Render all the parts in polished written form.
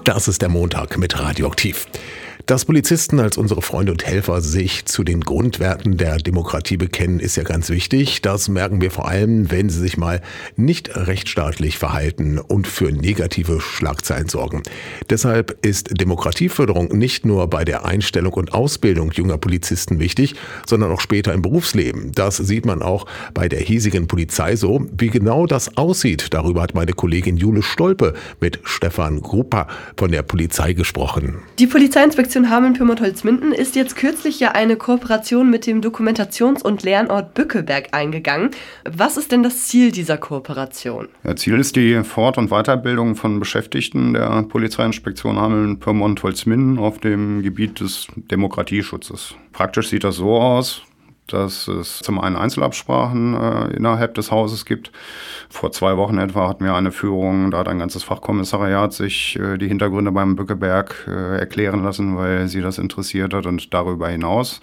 Das ist der Montag mit Radioaktiv. Dass Polizisten als unsere Freunde und Helfer sich zu den Grundwerten der Demokratie bekennen, ist ja ganz wichtig. Das merken wir vor allem, wenn sie sich mal nicht rechtsstaatlich verhalten und für negative Schlagzeilen sorgen. Deshalb ist Demokratieförderung nicht nur bei der Einstellung und Ausbildung junger Polizisten wichtig, sondern auch später im Berufsleben. Das sieht man auch bei der hiesigen Polizei so. Wie genau das aussieht, darüber hat meine Kollegin Jule Stolpe mit Stefan Gruppa von der Polizei gesprochen. Die Polizeiinspektion Hameln-Pyrmont-Holzminden ist jetzt kürzlich ja eine Kooperation mit dem Dokumentations- und Lernort Bückeberg eingegangen. Was ist denn das Ziel dieser Kooperation? Ja, Ziel ist die Fort- und Weiterbildung von Beschäftigten der Polizeiinspektion Hameln-Pyrmont-Holzminden auf dem Gebiet des Demokratieschutzes. Praktisch sieht das so aus, dass es zum einen Einzelabsprachen innerhalb des Hauses gibt. Vor 2 Wochen etwa hatten wir eine Führung, da hat ein ganzes Fachkommissariat sich die Hintergründe beim Bückeberg erklären lassen, weil sie das interessiert hat und darüber hinaus.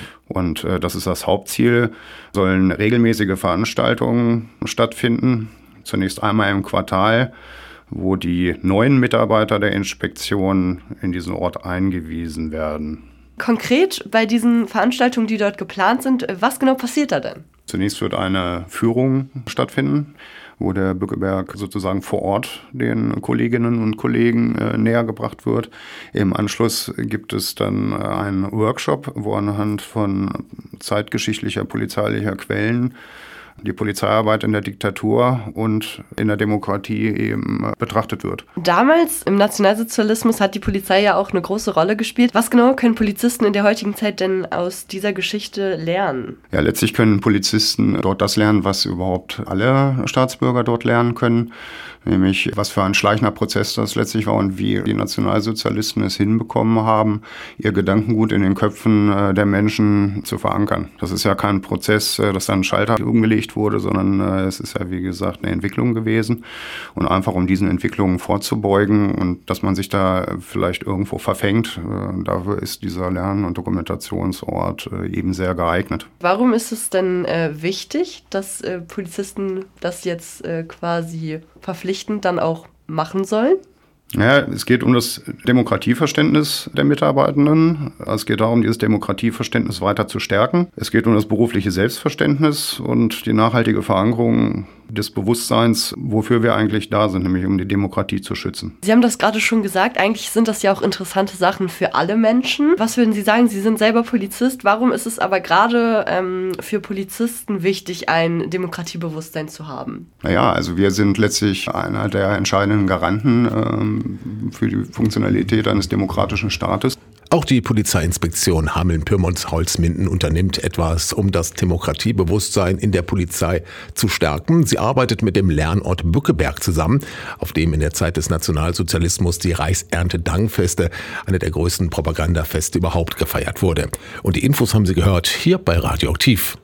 Und das ist das Hauptziel, sollen regelmäßige Veranstaltungen stattfinden, zunächst einmal im Quartal, wo die neuen Mitarbeiter der Inspektion in diesen Ort eingewiesen werden. Konkret bei diesen Veranstaltungen, die dort geplant sind, was genau passiert da denn? Zunächst wird eine Führung stattfinden, wo der Bückeberg sozusagen vor Ort den Kolleginnen und Kollegen näher gebracht wird. Im Anschluss gibt es dann einen Workshop, wo anhand von zeitgeschichtlicher polizeilicher Quellen die Polizeiarbeit in der Diktatur und in der Demokratie eben betrachtet wird. Damals im Nationalsozialismus hat die Polizei ja auch eine große Rolle gespielt. Was genau können Polizisten in der heutigen Zeit denn aus dieser Geschichte lernen? Ja, letztlich können Polizisten dort das lernen, was überhaupt alle Staatsbürger dort lernen können. Nämlich, was für ein schleichender Prozess das letztlich war und wie die Nationalsozialisten es hinbekommen haben, ihr Gedankengut in den Köpfen der Menschen zu verankern. Das ist ja kein Prozess, dass dann ein Schalter umgelegt wurde, sondern es ist ja, wie gesagt, eine Entwicklung gewesen. Und einfach, um diesen Entwicklungen vorzubeugen und dass man sich da vielleicht irgendwo verfängt, dafür ist dieser Lern- und Dokumentationsort eben sehr geeignet. Warum ist es denn wichtig, dass Polizisten das jetzt quasi verpflichtend dann auch machen sollen? Ja, es geht um das Demokratieverständnis der Mitarbeitenden. Es geht darum, dieses Demokratieverständnis weiter zu stärken. Es geht um das berufliche Selbstverständnis und die nachhaltige Verankerung des Bewusstseins, wofür wir eigentlich da sind, nämlich um die Demokratie zu schützen. Sie haben das gerade schon gesagt, eigentlich sind das ja auch interessante Sachen für alle Menschen. Was würden Sie sagen, Sie sind selber Polizist, warum ist es aber gerade für Polizisten wichtig, ein Demokratiebewusstsein zu haben? Naja, also wir sind letztlich einer der entscheidenden Garanten für die Funktionalität eines demokratischen Staates. Auch die Polizeiinspektion Hameln-Pyrmont-Holzminden unternimmt etwas, um das Demokratiebewusstsein in der Polizei zu stärken. Sie arbeitet mit dem Lernort Bückeberg zusammen, auf dem in der Zeit des Nationalsozialismus die Reichserntedankfeste, eine der größten Propagandafeste überhaupt, gefeiert wurde. Und die Infos haben Sie gehört hier bei Radioaktiv.